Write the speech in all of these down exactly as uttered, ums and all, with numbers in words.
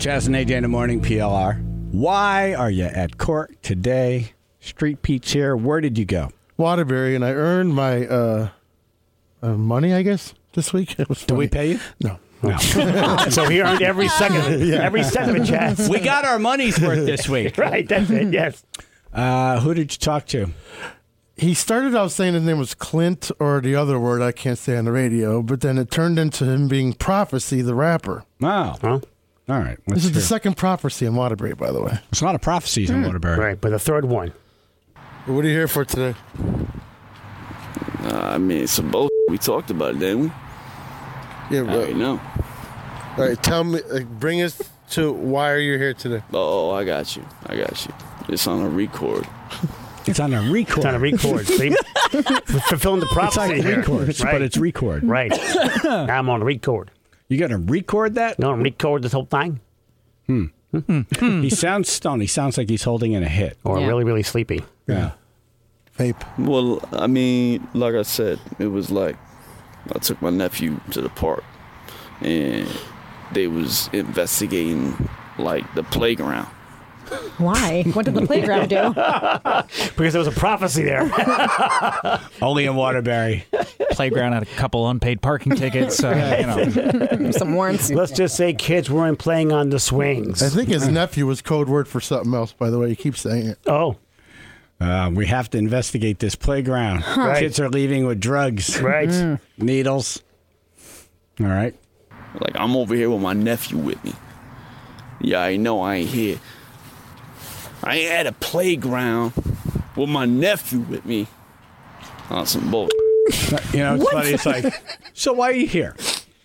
Chaz and A J in the morning, P L R. Why are you at court today? Street Pete's here. Where did you go? Waterbury, and I earned my uh, uh, money, I guess, this week. It was Did funny. we pay you? No. No. So he earned every second of it. Yeah. Every second of it, Chaz. We got our money's worth this week. Right, that's it, yes. Uh, who did you talk to? He started out saying his name was Clint, or the other word I can't say on the radio, but then it turned into him being Prophecy, the rapper. Oh. Huh? All right. This This is the second Prophecy in Waterbury, by the way. It's a lot of prophecies in Waterbury. Right, but the third one. What are you here for today? Uh, I mean, some bullshit. We talked about it, didn't we? Yeah, I already know. all right, tell me, like, bring us to why are you here today? Oh, I got you. I got you. It's on a record. It's on a record. It's on a record. See? Fulfilling the It's prophecy like here. record, Right. but it's record. Right. Now I'm on a record. You got to record that? No, I'm record this whole thing. He sounds stoned. He sounds like he's holding in a hit. Or Yeah. really, really sleepy. Yeah. Vape. Well, I mean, like I said, it was like I took my nephew to the park, and they was investigating like the playground. Why? What did the playground do? Because there was a prophecy there. Only in Waterbury. Playground had a couple unpaid parking tickets. Uh, you know. Some warrants. Let's just say kids weren't playing on the swings. I think his nephew was code word for something else, by the way. He keeps saying it. Oh, Uh, we have to investigate this playground. Right. Kids are leaving with drugs, right. needles. All right. Like I'm over here with my nephew with me. Yeah, I know I ain't here. I ain't at a playground with my nephew with me. On some bull. You know, it's funny. It's like, so why are you here?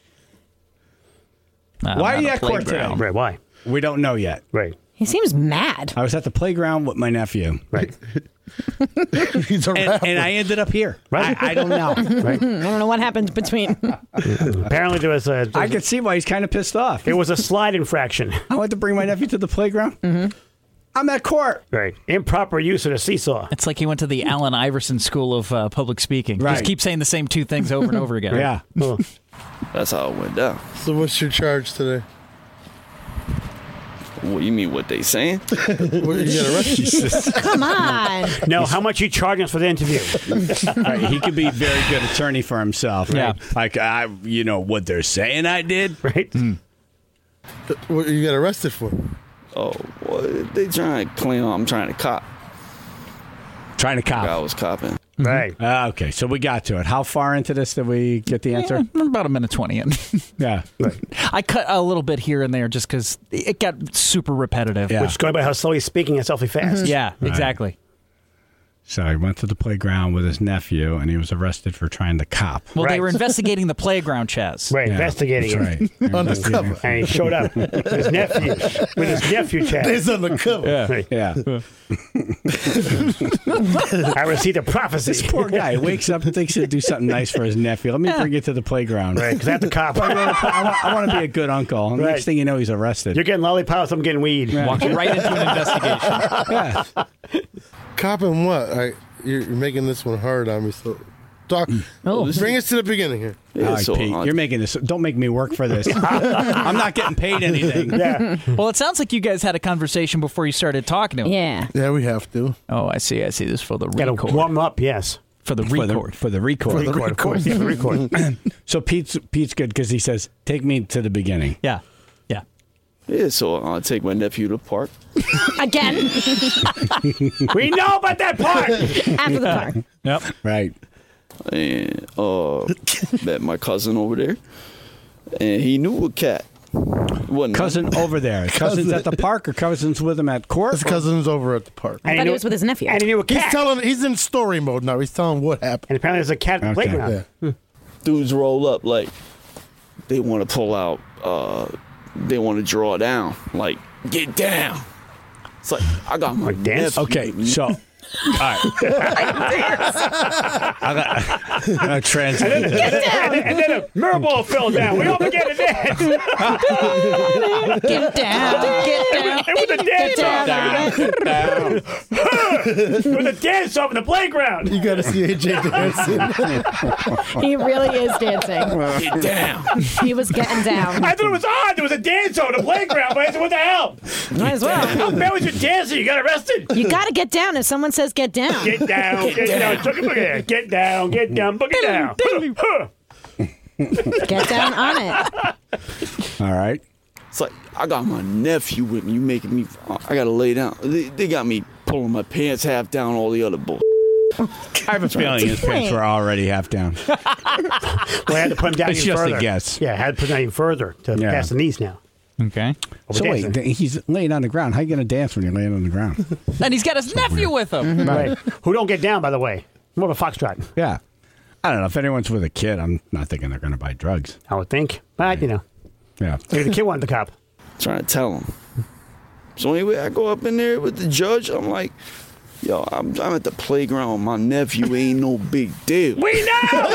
I'm Why are at you a at court today? playground. Right, why? We don't know yet. Right, He seems mad. I was at the playground with my nephew, right. He's a and, rapper. and I ended up here. Right. I, I don't know. right. I don't know what happened between. Apparently there was a, I can see why he's kind of pissed off. it was a slide infraction. I went to bring my nephew to the playground. Mm-hmm. I'm at court. Right. Improper use of the seesaw. It's like he went to the Allen Iverson School of uh, Public Speaking. Right. Just keep saying the same two things over and over again. Yeah. Oh. That's how it went down. So what's your charge today? What you mean? What they saying? What, you got arrested? Come on. No, how much you charging us for the interview? Right. He could be a very good attorney for himself. Yeah. Right? Like, I, you know, what they're saying I did. Right? What you got arrested for? Oh, well, they trying to claim I'm trying to cop. Trying to cop. I was copping. Right. Uh, okay, so we got to it. How far into this did we get the answer? Yeah, about a minute twenty in. Yeah. I cut a little bit here and there just because it got super repetitive. Yeah. Which is going by how slow he's speaking and selfie fast. Yeah, exactly. So he went to the playground with his nephew, and he was arrested for trying to cop. Well, they Right. were investigating the playground, Chaz. Right, Yeah, investigating that's him. right. Undercover. And he showed up with his nephew. With his nephew, Chad. He's undercover. Yeah. Right. Yeah. I received a prophecy. Poor guy wakes up and thinks he'd do something nice for his nephew. Let me bring you to the playground. Right, because I have to cop. I want, I want to be a good uncle. And Right. Next thing you know, he's arrested. You're getting lollipops, I'm getting weed. Walking right into an investigation. Yeah. Copping what? I, you're, you're making this one hard on me. So, talk. Oh. Bring us to the beginning here. All Yeah, right, so, Pete, uh, you're making this. Don't make me work for this. I'm not getting paid anything. Yeah. Well, it sounds like you guys had a conversation before you started talking to him. Yeah. Yeah, we have to. Oh, I see. I see. This is for the Got to record. warm up, yes. For the For the, record. for the record. Record, of course. Yeah, the record. So Pete's Pete's good because he says, "Take me to the beginning." Yeah. Yeah. Yeah, so I'll take my nephew to the park. Again. We know about that part. After the park. Yep. Right. And uh, met my cousin over there. And he knew a cat. Wasn't Cousin over there. Cousins at the park or cousins with him at court? His cousin's over at the park. And thought he knew- was with his nephew. And he knew a He's cat. telling. He's in story mode now. He's telling what happened. And apparently there's a cat at the Okay. playground. Yeah. Dudes roll up like they want to pull out, uh, they want to draw down. Like, get down. It's like, I got my Like dance? nephew Okay, with me. so. All right. I'm going to translate And, this. then- and then a mirror ball fell down. We all began to dance. Get down. Get down. And with the dance Get on. down. Down, down. There was a dance off in the playground. You got to see A J dancing. He really is dancing. Get down. He was getting down. I thought it was odd. There was a dance off in the playground. But I said, what the hell? Might as well. How bad was your dancing? You got arrested. You got to get down if someone says get down. Get down. Get down. Took a boogie. Get down. Get down. Boogie down. Huh. Get down on it. All right. It's like, I got my nephew with me. You making me, I got to lay down. They, they got me pulling my pants half down, all the other bull. I have a feeling his pants were already half down. Well, I had to put him down It's even just a further. guess. Yeah, I had to put him down even further to Yeah. pass the knees now. Okay. Over So wait, dancing. th- he's laying on the ground. How you going to dance when you're laying on the ground? And he's got his nephew with him. Right. Who don't get down, by the way. More of a foxtrot, Yeah. I don't know. If anyone's with a kid, I'm not thinking they're going to buy drugs. I would think. But, you know, Yeah. maybe the kid wanted the cop. Trying to tell him. So anyway, I go up in there with the judge. I'm like, yo, I'm, I'm at the playground with my nephew. Ain't no big deal. We know!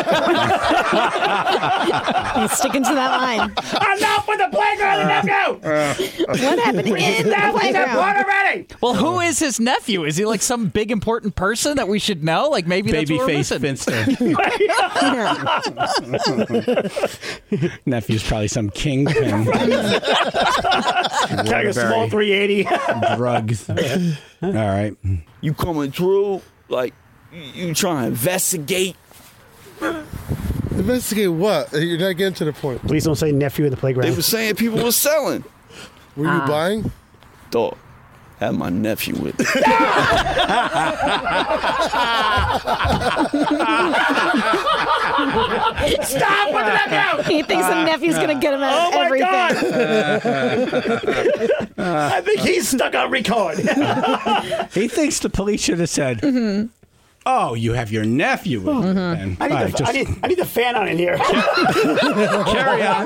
He's sticking to that line. Enough with the playground, the nephew! What happened in the That was the playground? part already! Well, who is his nephew? Is he like some big important person that we should know? Like maybe that's what we're Babyface missing. Finster. Nephew's probably some kingpin. Carry a small Waterbury three eighty. drugs. All right. You coming through? Like, you, you trying to investigate? Investigate what? You're not getting to the point. Please don't say nephew in the They playground. were saying people were selling. Were you buying? Dog, had my nephew with me. Stop with the nephew! He thinks the nephew's going to get him out Oh of my everything. God! I think he's stuck on record. He thinks the police should have said, oh, you have your nephew with you. then. I need, All right, the, just I, need, I need the fan on in here. carry on.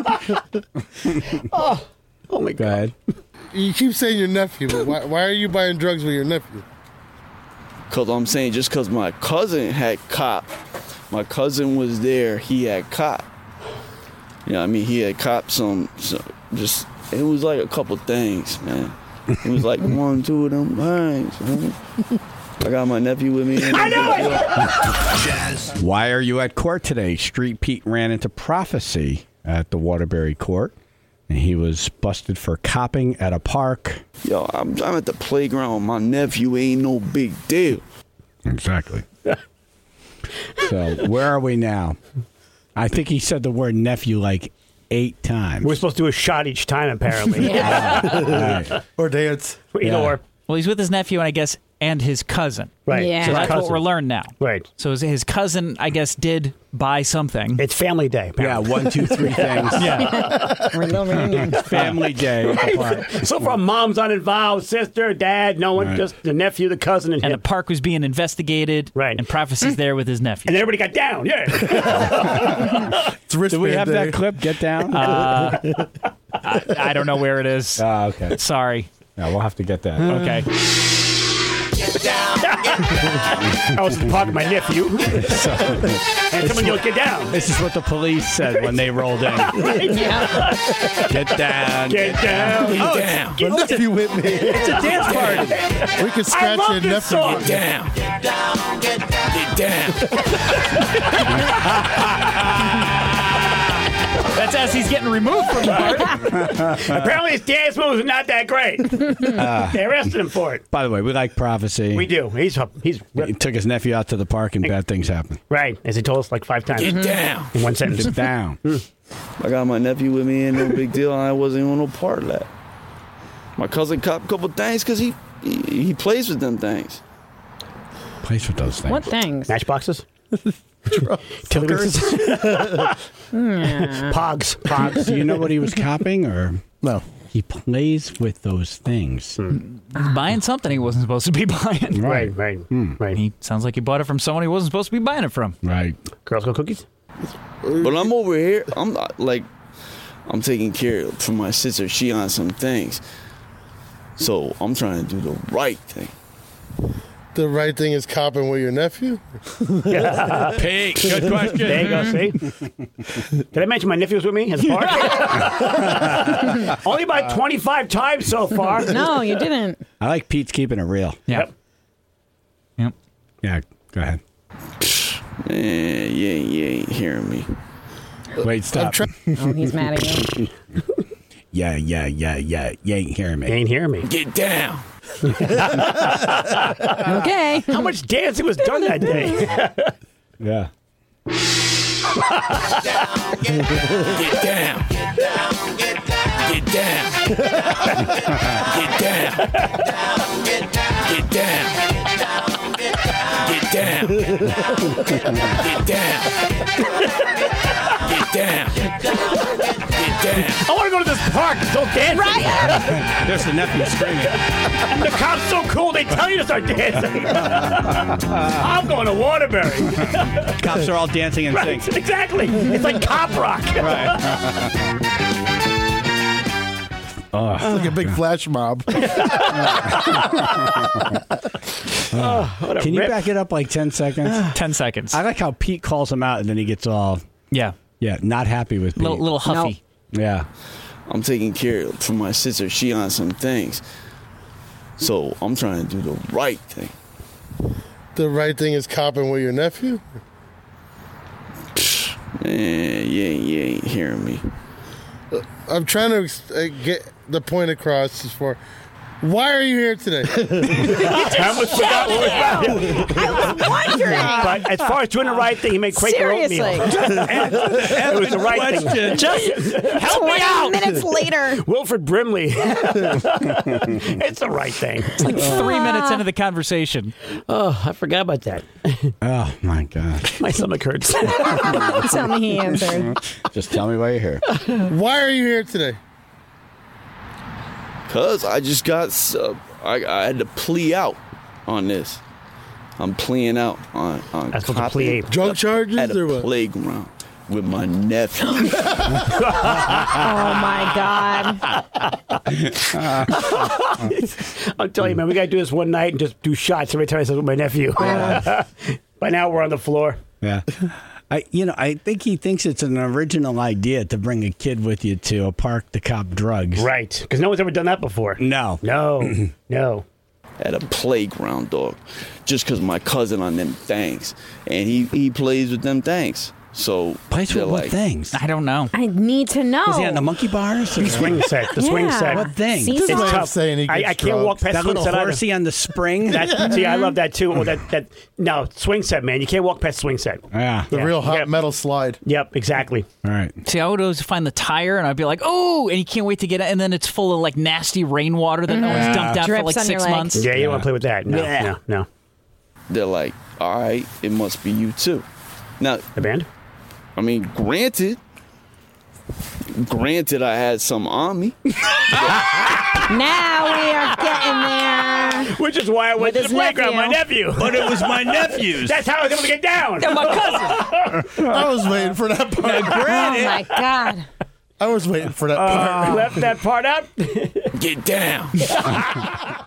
Oh my Go God. ahead. You keep saying your nephew, but why, why are you buying drugs with your nephew? Because I'm saying just because my cousin had cop, my cousin was there, he had cop. You know what I mean? He had cop some, some just, it was like a couple things, man. It was like one, two of them things, man. I got my nephew with me. I know it! Why are you at court today? Street Pete ran into Prophecy at the Waterbury court, and he was busted for copping at a park. Yo, I'm, I'm at the playground with my nephew. Ain't no big deal. Exactly. So where are we now? I think he said the word nephew like eight times. We're supposed to do a shot each time, apparently. All right. Or dance? Either Yeah. or. Well, he's with his nephew and I guess and his cousin. Right. Yeah. So His that's cousin. what we're learning now. Right. So his, his cousin, I guess, did buy something. It's family day. Yeah, apparently. one, two, three things. Yeah. Real reunion. Family day at the park. So far, mom's uninvolved, sister, dad, no one, Right. just the nephew, the cousin, and And him. the park was being investigated. Right. And Prophecy's there with his nephew. And everybody got down. Yeah. It's Do wristband we have day. that clip? Get down? I, I don't know where it is. Ah, okay. Sorry. Yeah, we'll have to get that. Okay. I was in the park with my nephew. And someone yelled, get down. This is what the police said when they rolled in. Yeah. Get down. Get down. Get down. My nephew with me. It's a dance party. We can I scratch love your this nephew. song. Down. Get down. Get down. That's as he's getting removed from the park. Apparently his dance moves are not that great. They arrested him for it. By the way, we like Prophecy. We do. He's he's He took his nephew out to the park and bad things happened. right, as he told us like five times Get down. in one sentence. Get down. I got my nephew with me. Ain't no big deal. I wasn't on no part of that. My cousin cop a couple things because he, he he plays with them things. Plays with those things. What things? Matchboxes? Tillikers? Pogs. Pogs. Do you know what he was copying, or No. he plays with those things? He's buying something he wasn't supposed to be buying. Right, right, right. He sounds like he bought it from someone he wasn't supposed to be buying it from. Right. Girl Scout cookies? But I'm over here. I'm not like I'm taking care of for my sister. She on some things, so I'm trying to do the right thing. The right thing is copping with your nephew? Pete, good question. There you go, see? Did I mention my nephew was with me at the park? Only about twenty-five times so far. No, you didn't. I like Pete's keeping it real. Yeah. Yep. Yeah, go ahead. Man, you ain't, you ain't hearing me. Wait, stop. try- Oh, he's mad at you. Yeah, yeah, yeah, yeah. You ain't hearing You me. ain't hearing me. Get down. Okay. How much dancing was done that day? Yeah. Get down. Get down. Get down. Get down. Get down. Get down. Get down. Get down. Get down. Get down. I want to go to this park. Don't dance. Ryan! There's the nephew screaming. The cops so cool. They tell you to start dancing. I'm going to Waterbury. Cops are all dancing in Right, sync. exactly. It's like cop rock. Right. Oh, Like a big flash mob. What a can you rip. back it up like ten seconds? Ten seconds. I like how Pete calls him out and then he gets all, yeah. yeah, not happy with Pete. Little, little huffy. Yeah. I'm taking care for my sister. She on some things. So I'm trying to do the right thing. The right thing is copping with your nephew? Man, you ain't, you ain't hearing me. I'm trying to ex- uh, get the point across as far. Why are you here today? I almost forgot what was about him. I was wondering. But as far as doing the right thing, he made Quaker Seriously. oatmeal. It was the right thing. Just help me twenty out. minutes later. Wilfred Brimley. It's the right thing. Like three minutes into the conversation. Oh, I forgot about that. Oh, my gosh. My stomach hurts. Tell me he answered. Just tell me why you're here. Why are you here today? Cause I just got, uh, I, I had to plea out on this. I'm pleading out on on That's what the copying plea. Drunk charges at or a what? playground with my nephew. Oh my God. I'm telling you, man, we got to do this one night and just do shots every time I say with my nephew. By now, we're on the floor. Yeah. I, you know, I think he thinks it's an original idea to bring a kid with you to a park to cop drugs. Right. Because no one's ever done that before. No. No. No. At a playground, dog. Just because my cousin on them things. And he, he plays with them things. So, Plays they're with what like, things? I don't know. I need to know. Is he on the monkey bars? or- Swing set. The swing Yeah. set. What thing? Seems It's Way of tough. saying he I, gets I can't walk drugs. past That swing little set either. horsey on the spring? That, see, I love that too. Oh, that, that, no, swing set, man. You can't walk past swing set. Yeah. The Yeah. real hot Yeah. metal slide. Yep, exactly. All right. See, I would always find the tire, and I'd be like, "Oh!" and you can't wait to get it, and then it's full of like nasty rainwater that no one's dumped out Drips for like on your six legs. months. Yeah, you don't want to play with that. No, Yeah. no, no. they're like, all right, it must be you too. Now, The band? I mean, granted, granted, I had some on me. Now we are getting there. Which is why I went With to the his playground, my nephew. But it was my nephew's. That's how I was able to get down. My cousin. I was waiting for that part. Oh my God. I was waiting for that part. Left that part out. Get down.